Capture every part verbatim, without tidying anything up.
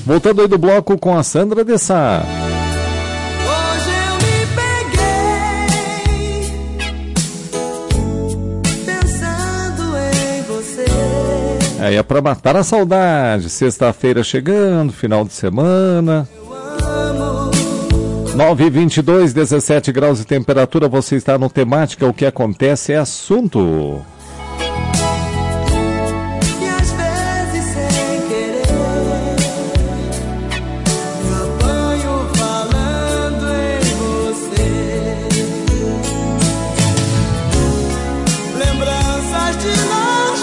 Voltando aí do bloco com a Sandra de Sá. Hoje eu me peguei pensando em você. É, é pra matar a saudade. Sexta-feira chegando, final de semana. nove e vinte e dois, dezessete graus de temperatura. Você está no Temática. O que acontece é assunto. E às vezes sem querer eu apanho falando em você. Lembranças de nós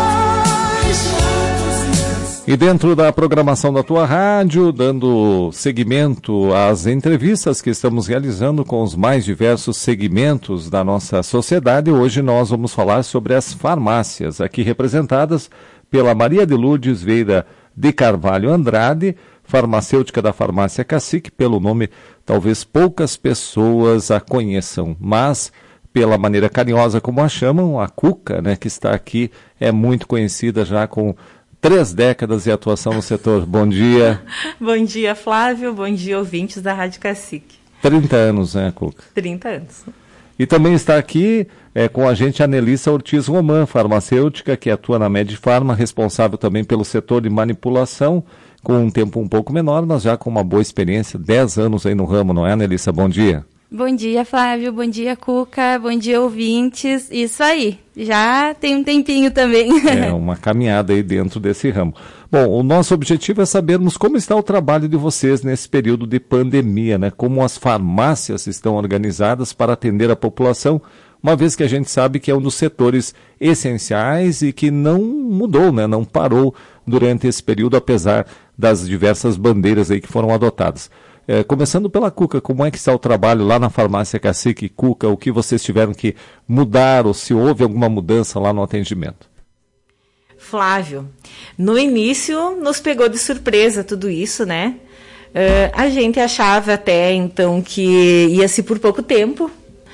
dois. E dentro da programação da tua rádio, dando seguimento às entrevistas que estamos realizando com os mais diversos segmentos da nossa sociedade, hoje nós vamos falar sobre as farmácias, aqui representadas pela Maria de Lourdes Vieira de Carvalho Andrade, farmacêutica da Farmácia Cacique. Pelo nome talvez poucas pessoas a conheçam, mas pela maneira carinhosa como a chamam, a Cuca, né, que está aqui, é muito conhecida já com três décadas de atuação no setor. Bom dia. Bom dia, Flávio. Bom dia, ouvintes da Rádio Cacique. trinta anos, né, Cuca? trinta anos. E também está aqui é, com a gente a Nelissa Ortiz Roman, farmacêutica, que atua na Medifarma, responsável também pelo setor de manipulação, com um tempo um pouco menor, mas já com uma boa experiência, dez anos aí no ramo, não é, Nelissa? Bom dia. Bom dia, Flávio. Bom dia, Cuca. Bom dia, ouvintes. Isso aí. Já tem um tempinho também. É uma caminhada aí dentro desse ramo. Bom, o nosso objetivo é sabermos como está o trabalho de vocês nesse período de pandemia, né? Como as farmácias estão organizadas para atender a população, uma vez que a gente sabe que é um dos setores essenciais e que não mudou, né? Não parou durante esse período, apesar das diversas bandeiras aí que foram adotadas. É, começando pela Cuca, como é que está o trabalho lá na Farmácia Cacique? Cuca, o que vocês tiveram que mudar ou se houve alguma mudança lá no atendimento? Flávio, no início nos pegou de surpresa tudo isso, né? Uh, a gente achava até então que ia-se por pouco tempo.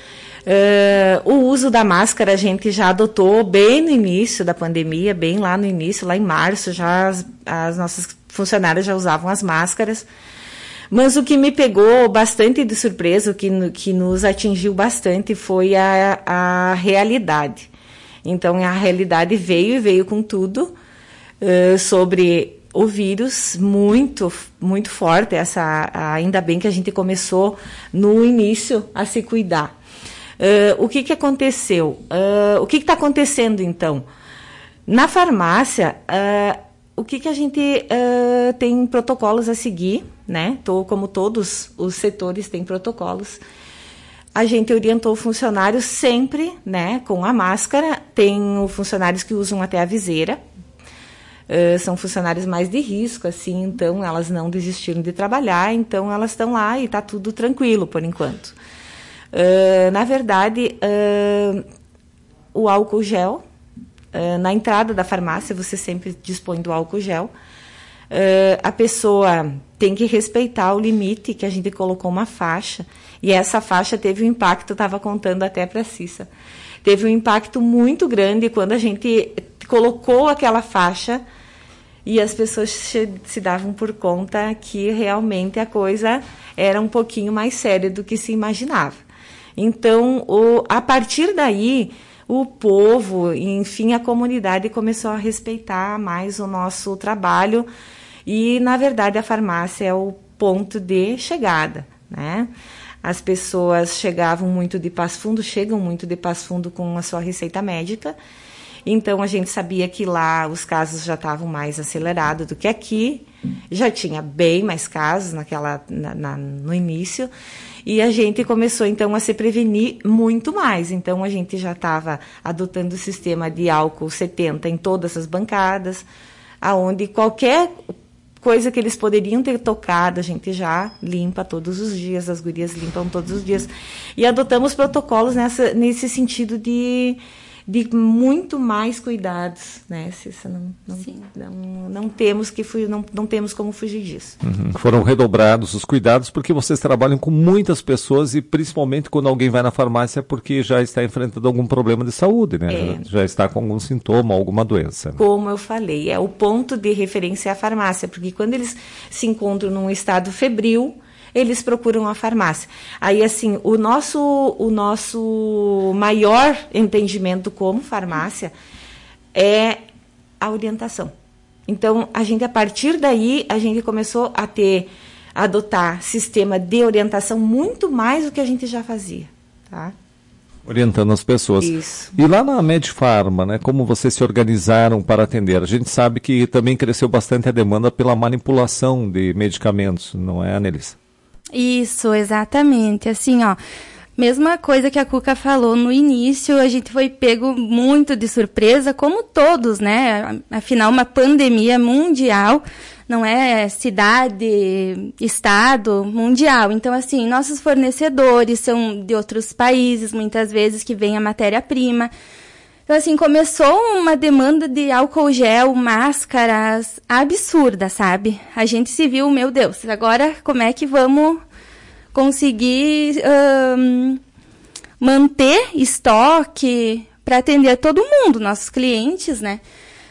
Uh, o uso da máscara a gente já adotou bem no início da pandemia, bem lá no início, lá em março, já as, as nossas funcionárias já usavam as máscaras. Mas o que me pegou bastante de surpresa, o que, que nos atingiu bastante foi a, a realidade. Então, a realidade veio e veio com tudo uh, sobre o vírus, muito, muito forte. Essa, ainda bem que a gente começou no início a se cuidar. Uh, o que, que aconteceu? Uh, o que está acontecendo, então? Na farmácia, uh, o que, que a gente uh, tem protocolos a seguir, né? Tô, como todos os setores têm protocolos. A gente orientou o funcionário sempre, né, com a máscara. Tem funcionários que usam até a viseira. Uh, são funcionários mais de risco, assim, então elas não desistiram de trabalhar, então elas estão lá e está tudo tranquilo por enquanto. Uh, na verdade, uh, o álcool gel, uh, na entrada da farmácia você sempre dispõe do álcool gel. Uh, a pessoa tem que respeitar o limite, que a gente colocou uma faixa, e essa faixa teve um impacto, eu estava contando até para a Cissa, teve um impacto muito grande quando a gente colocou aquela faixa e as pessoas se, se davam por conta que realmente a coisa era um pouquinho mais séria do que se imaginava. Então, o, a partir daí, o povo, enfim, a comunidade começou a respeitar mais o nosso trabalho e, na verdade, a farmácia é o ponto de chegada, né? As pessoas chegavam muito de Passo Fundo, chegam muito de Passo Fundo com a sua receita médica, então a gente sabia que lá os casos já estavam mais acelerados do que aqui, já tinha bem mais casos naquela, na, na, no início, e a gente começou então a se prevenir muito mais. Então a gente já estava adotando o sistema de álcool setenta em todas as bancadas, aonde qualquer coisa que eles poderiam ter tocado, a gente já limpa todos os dias, as gurias limpam todos os dias. E adotamos protocolos nessa, nesse sentido de, de muito mais cuidados, né, Cissa? Não, não, não, não, temos que fu- não, não temos como fugir disso. Uhum. Foram redobrados os cuidados porque vocês trabalham com muitas pessoas e principalmente quando alguém vai na farmácia porque já está enfrentando algum problema de saúde, né? É. Já, já está com algum sintoma, alguma doença. Como eu falei, é o ponto de referência à farmácia, porque quando eles se encontram num estado febril, eles procuram a farmácia. Aí, assim, o nosso, o nosso maior entendimento como farmácia é a orientação. Então, a gente, a partir daí, a gente começou a ter, a adotar sistema de orientação muito mais do que a gente já fazia, tá? Orientando as pessoas. Isso. E lá na Medifarma, né, como vocês se organizaram para atender? A gente sabe que também cresceu bastante a demanda pela manipulação de medicamentos, não é, Anelissa? Isso, exatamente. Assim, ó, mesma coisa que a Cuca falou no início, a gente foi pego muito de surpresa, como todos, né? Afinal, uma pandemia mundial, não é cidade, estado, mundial. Então, assim, nossos fornecedores são de outros países, muitas vezes, que vem a matéria-prima. Então, assim, começou uma demanda de álcool gel, máscaras, absurda, sabe? A gente se viu, meu Deus, agora como é que vamos conseguir um, manter estoque para atender todo mundo, nossos clientes, né?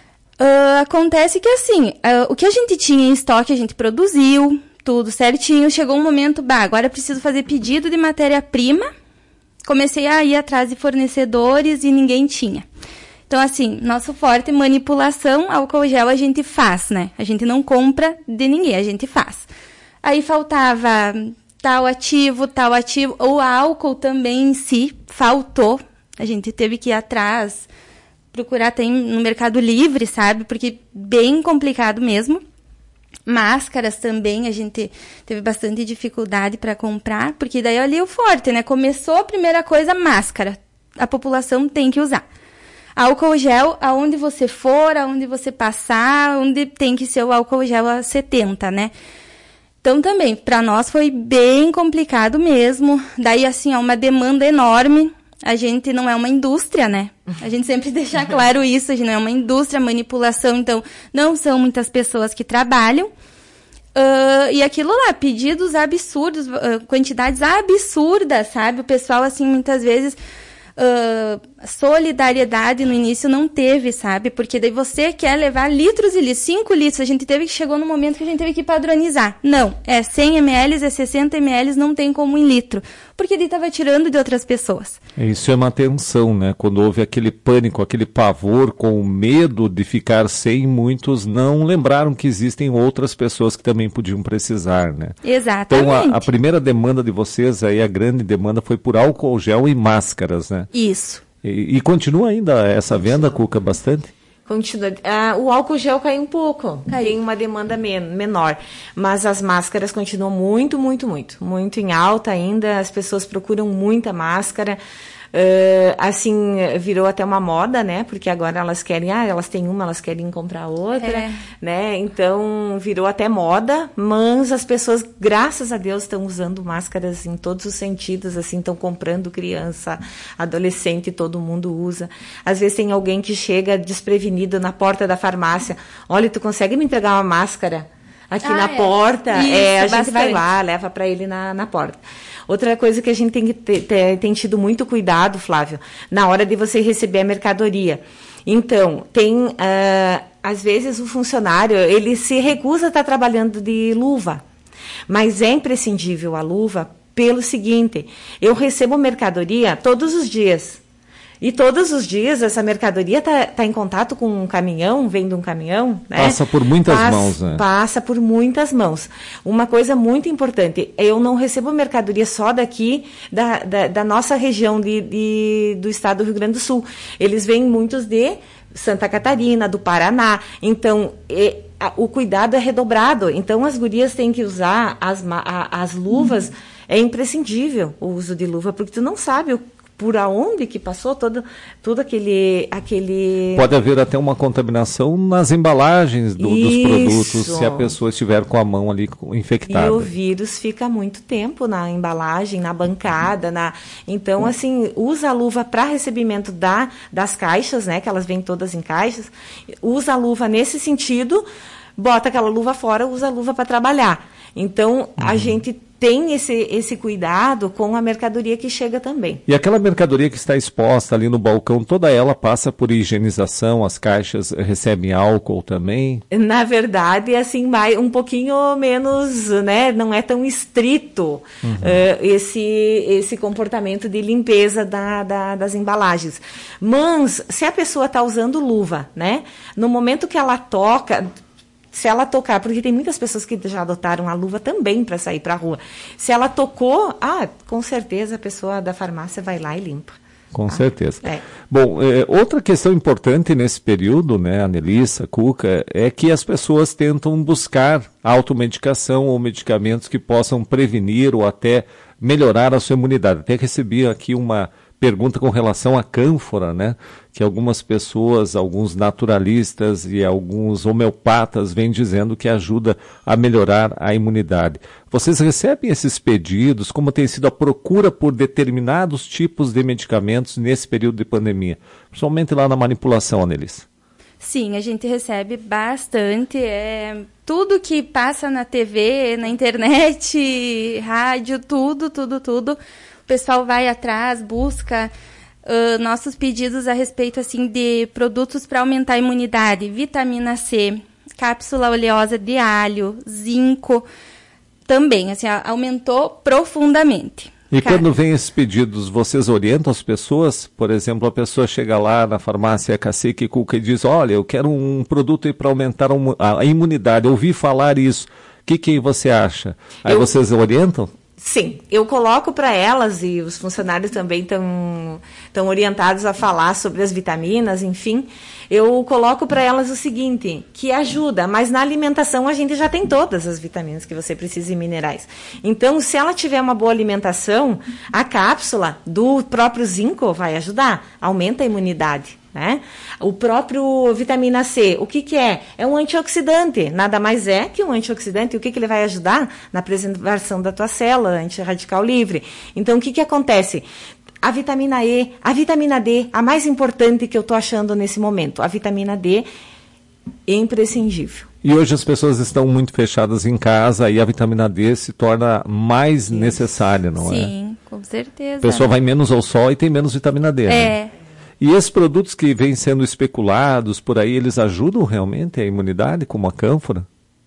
Uh, acontece que, assim, uh, o que a gente tinha em estoque, a gente produziu, tudo certinho. Chegou um momento, bah, agora preciso fazer pedido de matéria-prima. Comecei a ir atrás de fornecedores e ninguém tinha. Então, assim, nosso forte manipulação, álcool gel a gente faz, né? A gente não compra de ninguém, a gente faz. Aí faltava tal ativo, tal ativo. O álcool também em si faltou. A gente teve que ir atrás, procurar tem no Mercado Livre, sabe? Porque bem complicado mesmo. Máscaras também, a gente teve bastante dificuldade para comprar, porque daí ali o forte, né? Começou a primeira coisa, máscara. A população tem que usar. Álcool gel, aonde você for, aonde você passar, onde tem que ser o álcool gel a setenta, né? Então também, para nós foi bem complicado mesmo. Daí, assim, ó, uma demanda enorme. A gente não é uma indústria, né? A gente sempre deixa claro isso, a gente não é uma indústria, manipulação, então não são muitas pessoas que trabalham. Uh, e aquilo lá, pedidos absurdos, uh, quantidades absurdas, sabe? O pessoal, assim, muitas vezes, uh, solidariedade no início não teve, sabe? Porque daí você quer levar litros e litros, cinco litros, a gente teve que, chegou no momento que a gente teve que padronizar. Não, é cem mililitros, é sessenta mililitros, não tem como em litro. Porque ele estava tirando de outras pessoas. Isso chama atenção, né? Quando houve aquele pânico, aquele pavor com o medo de ficar sem, muitos não lembraram que existem outras pessoas que também podiam precisar, né? Exatamente. Então, a, a primeira demanda de vocês, aí a grande demanda foi por álcool gel e máscaras, né? Isso. E, e continua ainda essa venda, Cuca, bastante? Continua. Ah, o álcool gel caiu um pouco, tem uma demanda men- menor, mas as máscaras continuam muito, muito, muito, muito em alta ainda, as pessoas procuram muita máscara. Uh, assim, virou até uma moda, né? Porque agora elas querem, ah, elas têm uma, elas querem comprar outra, é. né? Então, virou até moda, mas as pessoas, graças a Deus, estão usando máscaras em todos os sentidos, assim, estão comprando, criança, adolescente, todo mundo usa. Às vezes tem alguém que chega desprevenido na porta da farmácia, olha, tu consegue me entregar uma máscara aqui ah, na é. porta? Isso, é, a gente bastante. vai lá, leva para ele na, na porta. Outra coisa que a gente tem, que ter, ter, tem tido muito cuidado, Flávio, na hora de você receber a mercadoria. Então, tem, uh, às vezes, o funcionário, ele se recusa a estar trabalhando de luva, mas é imprescindível a luva pelo seguinte, eu recebo mercadoria todos os dias. E todos os dias essa mercadoria está tá em contato com um caminhão, vem de um caminhão, né? Passa por muitas passa, mãos, né? Passa por muitas mãos. Uma coisa muito importante, eu não recebo mercadoria só daqui, da, da, da nossa região de, de, do estado do Rio Grande do Sul. Eles vêm muitos de Santa Catarina, do Paraná. Então, e, a, o cuidado é redobrado. Então, as gurias têm que usar as, a, as luvas. Uhum. É imprescindível o uso de luva, porque tu não sabe o por aonde que passou todo, todo aquele, aquele... Pode haver até uma contaminação nas embalagens do, dos produtos, se a pessoa estiver com a mão ali infectada. E o vírus fica muito tempo na embalagem, na bancada, na... Então, assim, usa a luva para recebimento da, das caixas, né, que elas vêm todas em caixas, usa a luva nesse sentido, bota aquela luva fora, usa a luva para trabalhar. Então, uhum. a gente tem esse, esse cuidado com a mercadoria que chega também. E aquela mercadoria que está exposta ali no balcão, toda ela passa por higienização, as caixas recebem álcool também? Na verdade, assim, mais, um pouquinho menos, né, não é tão estrito uhum. uh, esse, esse comportamento de limpeza da, da, das embalagens. Mas, se a pessoa está usando luva, né, no momento que ela toca... Se ela tocar, porque tem muitas pessoas que já adotaram a luva também para sair para a rua. Se ela tocou, ah, com certeza a pessoa da farmácia vai lá e limpa. Com ah, certeza. É. Bom, é, outra questão importante nesse período, né, Anelissa, Cuca, é que as pessoas tentam buscar automedicação ou medicamentos que possam prevenir ou até melhorar a sua imunidade. Até recebi aqui uma pergunta com relação à cânfora, né? Que algumas pessoas, alguns naturalistas e alguns homeopatas vêm dizendo que ajuda a melhorar a imunidade. Vocês recebem esses pedidos? Como tem sido a procura por determinados tipos de medicamentos nesse período de pandemia? Principalmente lá na manipulação, Anelissa. Sim, a gente recebe bastante. É, tudo que passa na T V, na internet, rádio, tudo, tudo, tudo. O pessoal vai atrás, busca uh, nossos pedidos a respeito assim, de produtos para aumentar a imunidade, vitamina C, cápsula oleosa de alho, zinco, também, assim, aumentou profundamente. E Cara... quando vem esses pedidos, vocês orientam as pessoas? Por exemplo, a pessoa chega lá na farmácia Cacique e Cuca e diz, olha, eu quero um produto para aumentar a imunidade, eu ouvi falar isso, o que, que você acha? Aí eu... vocês orientam? Sim, eu coloco para elas, e os funcionários também estão estão orientados a falar sobre as vitaminas, enfim, eu coloco para elas o seguinte, que ajuda, mas na alimentação a gente já tem todas as vitaminas que você precisa e minerais. Então, se ela tiver uma boa alimentação, a cápsula do próprio zinco vai ajudar, aumenta a imunidade. Né? O próprio vitamina C, o que, que é? É um antioxidante, nada mais é que um antioxidante. O que, que ele vai ajudar? Na preservação da tua célula, antirradical livre. Então, o que, que acontece? A vitamina E, a vitamina D, a mais importante que eu estou achando nesse momento, a vitamina D é imprescindível. E hoje as pessoas estão muito fechadas em casa e a vitamina D se torna mais Isso. necessária, não Sim, é? Sim, com certeza. A pessoa vai menos ao sol e tem menos vitamina D, É. né? E esses produtos que vêm sendo especulados por aí, eles ajudam realmente a imunidade, como a cânfora?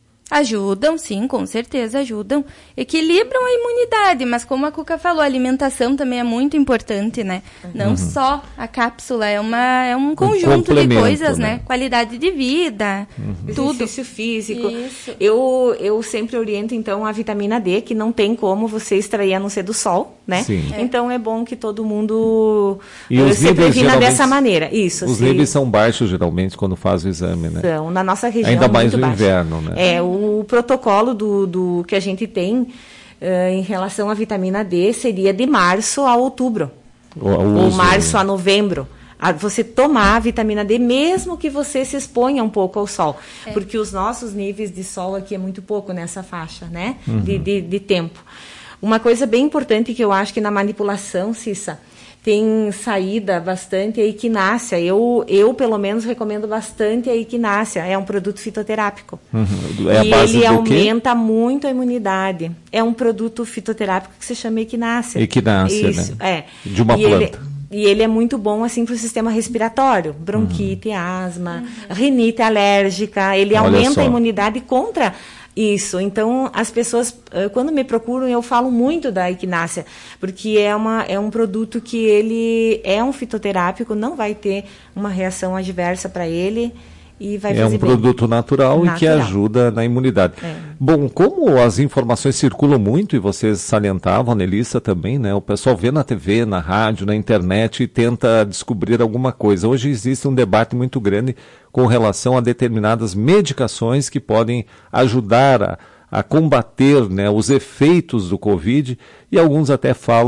Ajudam, sim, com certeza ajudam. Equilibram a imunidade, mas como a Cuca falou, a alimentação também é muito importante, né? Não uhum. só a cápsula, é, uma, é um conjunto um de coisas, né? né? Qualidade de vida, uhum. tudo. Exercício físico. Isso. Eu, eu sempre oriento, então, a vitamina D, que não tem como você extrair a não ser do sol, né? Sim. É. Então, é bom que todo mundo e os se previna dessa maneira. Isso. Os se... níveis são baixos, geralmente, quando faz o exame, né? São, na nossa região, ainda mais muito no baixo. inverno, né? É, o O protocolo do, do que a gente tem uh, em relação à vitamina D seria de março a outubro. O, o ou uso, março né? a novembro. A você tomar a vitamina D, mesmo que você se exponha um pouco ao sol. É. Porque os nossos níveis de sol aqui é muito pouco nessa faixa, né? Uhum. De, de, de tempo. Uma coisa bem importante que eu acho que na manipulação, Cissa, tem saída bastante a equinácea. Eu, eu, pelo menos, recomendo bastante a equinácea. É um produto fitoterápico. Uhum. É a e base ele do aumenta quê? muito a imunidade. É um produto fitoterápico que se chama equinácea. Equinácea, Isso, né? é. De uma e planta. Ele, e ele é muito bom assim para o sistema respiratório. Bronquite, uhum. asma, uhum. rinite alérgica. Ele Olha aumenta só. a imunidade contra... Isso, então as pessoas, quando me procuram, eu falo muito da equinácea, porque é, uma, é um produto que ele é um fitoterápico, não vai ter uma reação adversa para ele e vai fazer É um bem. produto natural, natural e que ajuda na imunidade. É. Bom, como as informações circulam muito, e vocês salientavam, Anelissa também, né? O pessoal vê na T V, na rádio, na internet e tenta descobrir alguma coisa. Hoje existe um debate muito grande com relação a determinadas medicações que podem ajudar a, a combater, né, os efeitos do Covid, e alguns até falam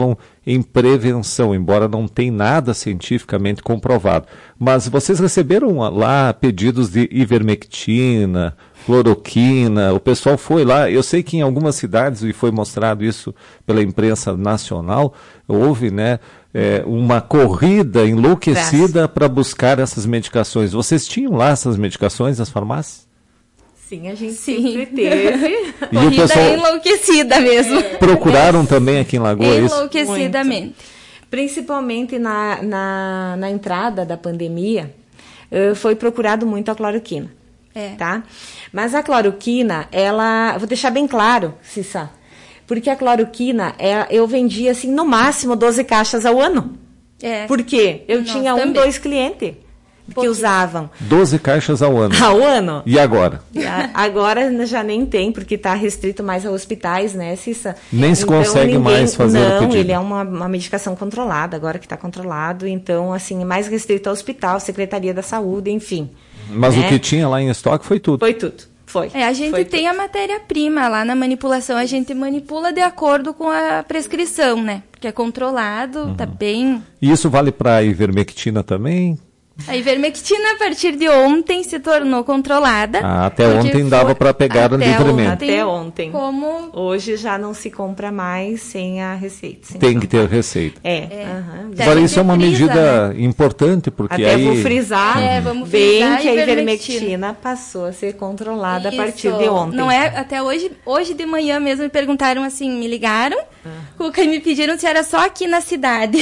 em prevenção, embora não tenha nada cientificamente comprovado. Mas vocês receberam lá pedidos de ivermectina, cloroquina, o pessoal foi lá, eu sei que em algumas cidades, e foi mostrado isso pela imprensa nacional, houve, né, é, uma corrida enlouquecida para buscar essas medicações. Vocês tinham lá essas medicações nas farmácias? Sim, a gente Sim. sempre teve. E o Corrida pessoal enlouquecida mesmo. procuraram também aqui em Lagoa isso? Enlouquecidamente. Principalmente na, na, na entrada da pandemia, uh, foi procurado muito a cloroquina. É. Tá? Mas a cloroquina, ela... Vou deixar bem claro, Cissa, porque a cloroquina, é, eu vendia, assim, no máximo doze caixas ao ano. É. Por quê? Eu Nós tinha um, também. dois clientes que Pouquinho. usavam doze caixas ao ano. ao ano. E agora? A- Agora já nem tem, porque está restrito mais a hospitais, né, Cissa? Nem se consegue mais fazer o não, pedido. ele é uma, uma medicação controlada, agora que está controlado, então, assim, é mais restrito ao hospital, Secretaria da Saúde, enfim. Mas né? o que tinha lá em estoque foi tudo. Foi tudo, foi. É, a gente foi tem tudo. a matéria-prima lá na manipulação, a gente manipula de acordo com a prescrição, né? Porque é controlado, tá bem... E isso vale para a ivermectina também? A ivermectina, a partir de ontem, se tornou controlada. Ah, até porque ontem foi- dava para pegar até livremente. ontem, Até ontem. Como... Hoje já não se compra mais sem a receita. sem Tem que ter comprar. receita. É, É. aham. Daí Agora a isso é gente uma frisa, medida importante, porque Até aí... vou frisar É, vamos bem frisar que a a ivermectina. ivermectina passou a ser controlada Isso. a partir de ontem. Não é, até hoje, hoje de manhã mesmo me perguntaram assim, me ligaram, Cuca, e me pediram se era só aqui na cidade.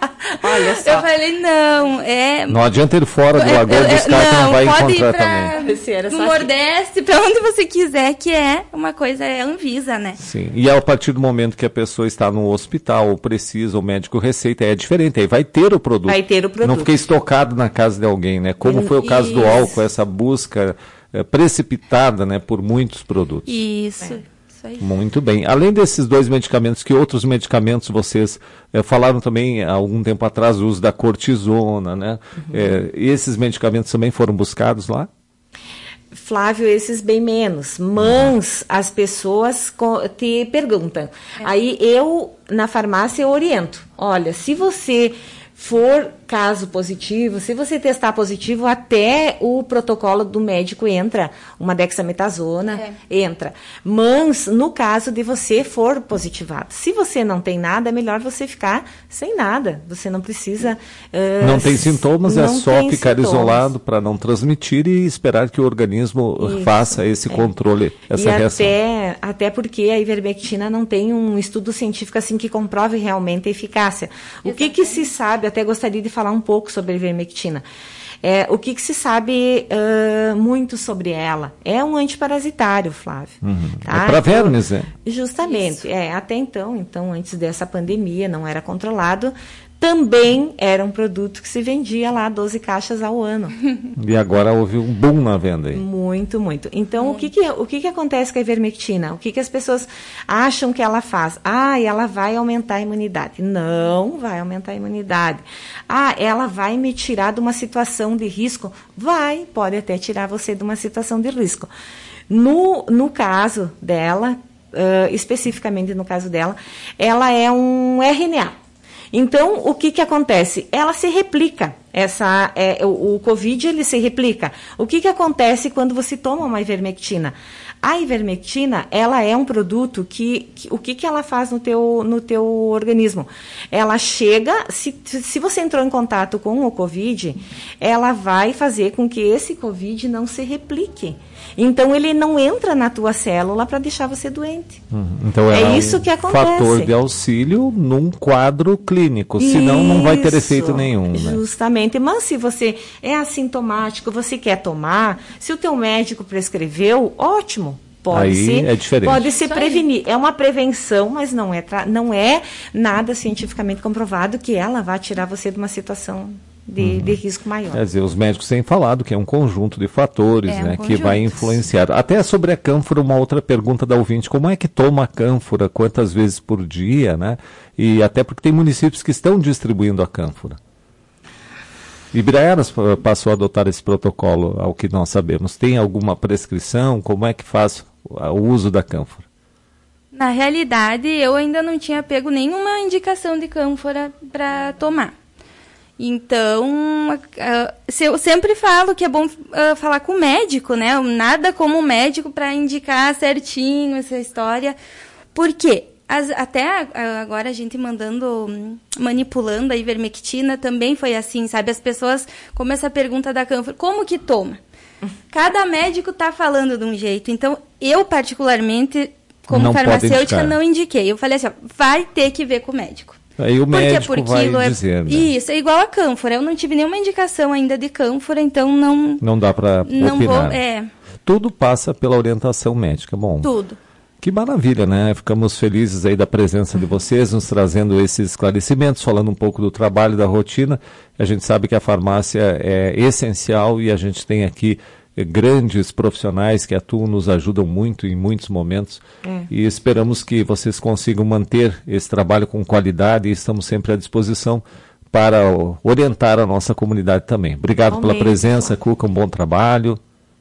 Olha só. Eu falei, não, é... Não adianta ir fora do é- Lagoa é- buscar que não vai pode encontrar ir pra, também. Se era no só aqui. Nordeste, pra onde você quiser, que é uma coisa, é Anvisa, né? Sim, e a partir do momento que a pessoa está no hospital ou precisa, o médico receita, é diferente, aí vai ter o produto. Vai ter o produto. Não fica estocado na casa de alguém, né? Como foi o caso do Isso. álcool, essa busca eh, precipitada, né, por muitos produtos. Isso, isso aí. Muito bem. Além desses dois medicamentos, que outros medicamentos vocês eh, falaram também há algum tempo atrás, o uso da cortisona, né? Eh, esses medicamentos também foram buscados lá? Flávio, esses bem menos. Mas as pessoas co- te perguntam. Aí eu, na farmácia, eu oriento. Olha, se você for caso positivo, se você testar positivo, até o protocolo do médico entra, uma dexametasona entra. Mas no caso de você for positivado, se você não tem nada, é melhor você ficar sem nada. Você não precisa... ah, Não tem sintomas, é não só tem ficar sintomas. isolado para não transmitir e esperar que o organismo Isso, faça esse é. controle, essa e reação. até, até porque a ivermectina não tem um estudo científico assim que comprove realmente a eficácia. O que, que se sabe, até gostaria de falar um pouco sobre a ivermectina. É, o que, que se sabe ah, muito sobre ela? É um antiparasitário, Flávio. Tá? É para vermes, né? Justamente. É, até então, então, antes dessa pandemia, não era controlado. Também era um produto que se vendia lá doze caixas ao ano. E agora houve um boom na venda aí. Muito, muito. Então, o, que, que, o que, que acontece com a ivermectina? O que, que as pessoas acham que ela faz? Ah, ela vai aumentar a imunidade. Não vai aumentar a imunidade. Ah, ela vai me tirar de uma situação de risco? Vai, pode até tirar você de uma situação de risco. No, no caso dela, uh, especificamente no caso dela, ela é um R N A. Então, o que, que acontece? Ela se replica. Essa, é, o, o Covid, ele se replica. O que, que acontece quando você toma uma ivermectina? A ivermectina, ela é um produto que, que o que, que ela faz no teu, no teu organismo? Ela chega, se, se você entrou em contato com o Covid, ela vai fazer com que esse Covid não se replique. Então, ele não entra na tua célula para deixar você doente. Uhum. Então É ela isso um que acontece. fator de auxílio num quadro clínico, senão não vai ter Isso, efeito nenhum, né? Justamente. Mas se você é assintomático, você quer tomar, se o teu médico prescreveu, ótimo. Pode Aí se, é diferente. Pode se Isso aí. prevenir. É uma prevenção, mas não é, tra- não é nada cientificamente comprovado que ela vai tirar você de uma situação de, de risco maior. Quer dizer, os médicos têm falado que é um conjunto de fatores, É, um né, que conjunto. vai influenciar. Até sobre a cânfora, uma outra pergunta da ouvinte, como é que toma a cânfora, quantas vezes por dia, né? E até porque tem municípios que estão distribuindo a cânfora. Ibiraiaras eh, passou a adotar esse protocolo, ao que nós sabemos. Tem alguma prescrição? Como é que faz o uso da cânfora? Na realidade, eu ainda não tinha pego nenhuma indicação de cânfora para tomar. Então, uh, eu sempre falo que é bom uh, falar com o médico, né? Nada como o médico para indicar certinho essa história. Por quê? As, até uh, agora a gente mandando, manipulando a ivermectina também foi assim, sabe? As pessoas, como essa pergunta da cânfora, como que toma? Cada médico tá falando de um jeito. Então, eu particularmente, como não farmacêutica, não indiquei. Eu falei assim, ó, vai ter que ver com o médico. Aí o médico Porque vai é, dizer, né? Isso, é igual a cânfora. Eu não tive nenhuma indicação ainda de cânfora, então não... Não dá para opinar. Vou, é, Tudo passa pela orientação médica. Bom, tudo. Que maravilha, né? Ficamos felizes aí da presença de vocês, nos trazendo esses esclarecimentos, falando um pouco do trabalho, da rotina. A gente sabe que a farmácia é essencial e a gente tem aqui grandes profissionais que atuam, nos ajudam muito em muitos momentos é. E esperamos que vocês consigam manter esse trabalho com qualidade e estamos sempre à disposição para orientar a nossa comunidade também. Obrigado Amém. Pela presença, Cuca, um bom trabalho.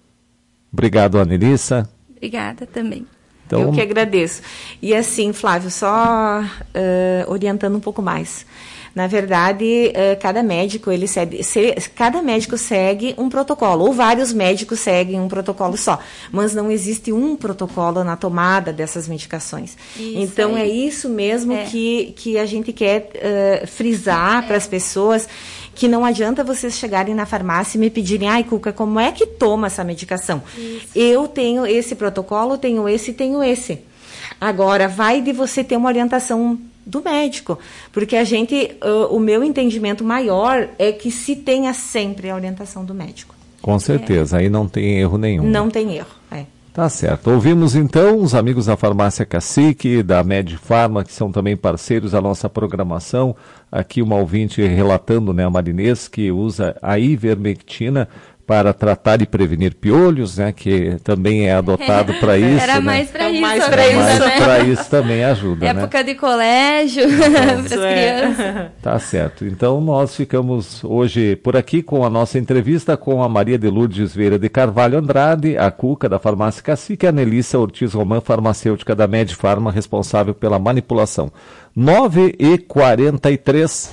Obrigado, Anelissa. Obrigada também. Então... Eu que agradeço. E assim, Flávio, só uh, orientando um pouco mais. Na verdade, uh, cada médico, ele segue, se, cada médico segue um protocolo, ou vários médicos seguem um protocolo só, mas não existe um protocolo na tomada dessas medicações. Isso então, aí. É isso mesmo é. Que, que a gente quer uh, frisar é. Para as pessoas, que não adianta vocês chegarem na farmácia e me pedirem, ai, Cuca, como é que toma essa medicação? Isso. Eu tenho esse protocolo, tenho esse e tenho esse. Agora, vai de você ter uma orientação do médico, porque a gente, uh, o meu entendimento maior é que se tenha sempre a orientação do médico. Com certeza, é. Aí não tem erro nenhum. Não tem erro, é. Tá certo. Ouvimos então os amigos da Farmácia Cacique, da Medifarma, que são também parceiros da nossa programação. Aqui uma ouvinte relatando, né, a Marinês, que usa a ivermectina para tratar e prevenir piolhos, né, que também é adotado para isso. Era né? mais para isso, mais para isso, mais né? Para isso também ajuda, época né? de colégio, para as crianças. Tá certo. Então nós ficamos hoje por aqui com a nossa entrevista com a Maria de Lourdes Vieira de Carvalho Andrade, a Cuca da Farmácia Cacique, e a Anelissa Ortiz Román, farmacêutica da Medifarma, responsável pela manipulação. nove e quarenta e três.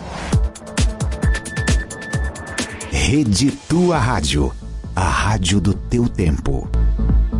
Rede Tua Rádio, a rádio do teu tempo.